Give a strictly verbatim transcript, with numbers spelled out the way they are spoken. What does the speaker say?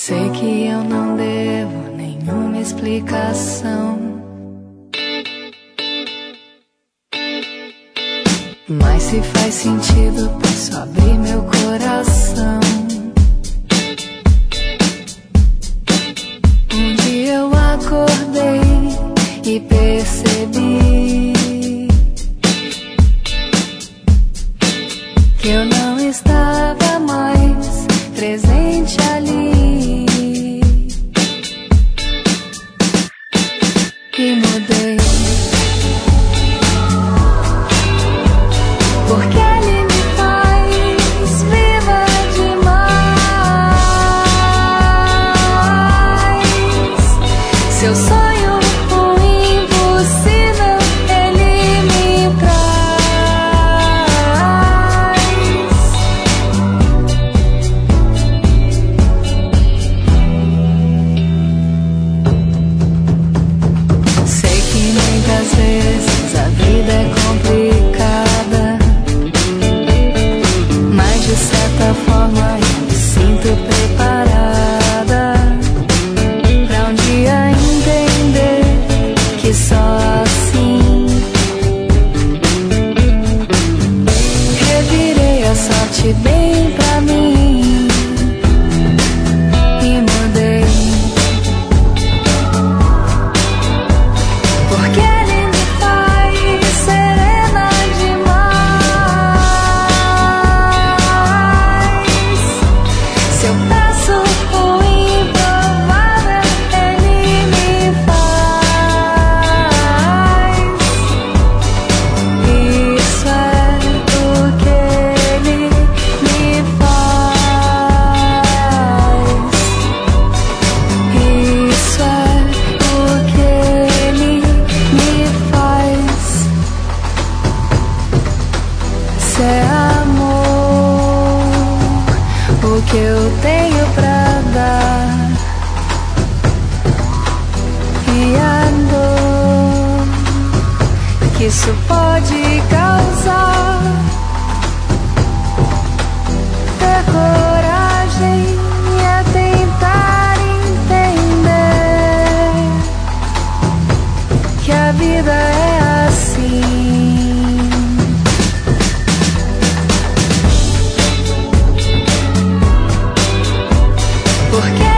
Sei que eu não devo nenhuma explicação, mas se faz sentido, posso abrir meu coração. Um dia eu acordei e percebi que eu não estava mais presente ali. E mudei, porque ele me faz viva demais. Seu sonho, o impossível, ele me traz. Sei que muitas vezes a vida é complicada, mas de certa forma eu me sinto preparada pra um dia entender que só assim revirei a sorte bem pra mim e mudei, porque ele me faz serena demais. Se eu peço o improvável, ele me faz. Isso é o que ele me faz. Isso é o que ele me faz. Se é amor o que eu tenho pra dar, e a dor que isso pode causar, ter coragem é tentar entender que a vida é assim. Porque